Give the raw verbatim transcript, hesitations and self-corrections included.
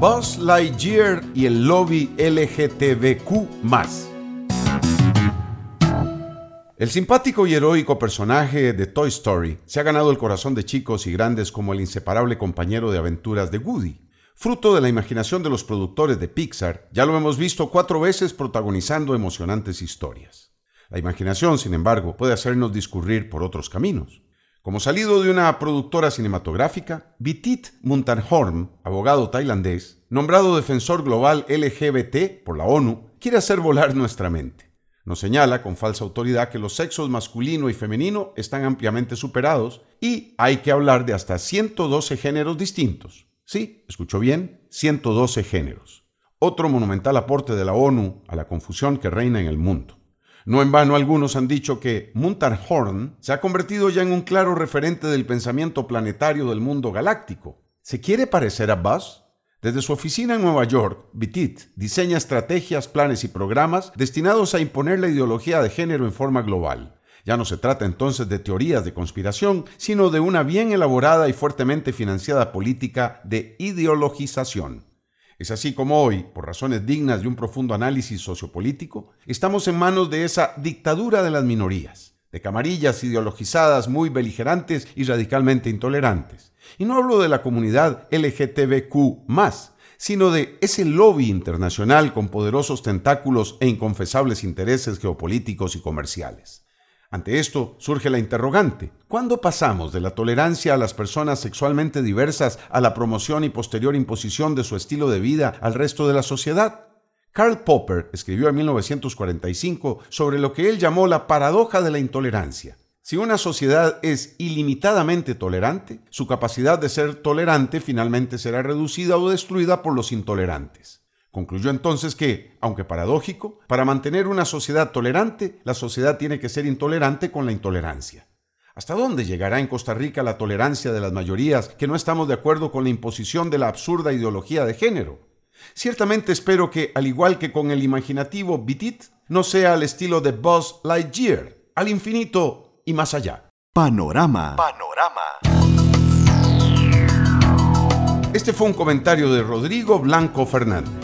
Buzz Lightyear y el lobby L G T B Q más. El simpático y heroico personaje de Toy Story se ha ganado el corazón de chicos y grandes como el inseparable compañero de aventuras de Woody. Fruto de la imaginación de los productores de Pixar, ya lo hemos visto cuatro veces protagonizando emocionantes historias. La imaginación, sin embargo, puede hacernos discurrir por otros caminos. Como salido de una productora cinematográfica, Vitit Muntarhorn, abogado tailandés, nombrado defensor global L G B T por la ONU, quiere hacer volar nuestra mente. Nos señala con falsa autoridad que los sexos masculino y femenino están ampliamente superados y hay que hablar de hasta ciento doce géneros distintos. Sí, escuchó bien, ciento doce géneros. Otro monumental aporte de la ONU a la confusión que reina en el mundo. No en vano algunos han dicho que Muntarhorn se ha convertido ya en un claro referente del pensamiento planetario del mundo galáctico. ¿Se quiere parecer a Buzz? Desde su oficina en Nueva York, Vitit diseña estrategias, planes y programas destinados a imponer la ideología de género en forma global. Ya no se trata entonces de teorías de conspiración, sino de una bien elaborada y fuertemente financiada política de ideologización. Es así como hoy, por razones dignas de un profundo análisis sociopolítico, estamos en manos de esa dictadura de las minorías, de camarillas ideologizadas muy beligerantes y radicalmente intolerantes. Y no hablo de la comunidad L G T B Q más, sino de ese lobby internacional con poderosos tentáculos e inconfesables intereses geopolíticos y comerciales. Ante esto surge la interrogante: ¿cuándo pasamos de la tolerancia a las personas sexualmente diversas a la promoción y posterior imposición de su estilo de vida al resto de la sociedad? Karl Popper escribió en mil novecientos cuarenta y cinco sobre lo que él llamó la paradoja de la intolerancia. Si una sociedad es ilimitadamente tolerante, su capacidad de ser tolerante finalmente será reducida o destruida por los intolerantes. Concluyó entonces que, aunque paradójico, para mantener una sociedad tolerante, la sociedad tiene que ser intolerante con la intolerancia. ¿Hasta dónde llegará en Costa Rica la tolerancia de las mayorías que no estamos de acuerdo con la imposición de la absurda ideología de género? Ciertamente espero que, al igual que con el imaginativo Vitit, no sea al estilo de Buzz Lightyear, al infinito y más allá. Panorama. Panorama. Este fue un comentario de Rodrigo Blanco Fernández.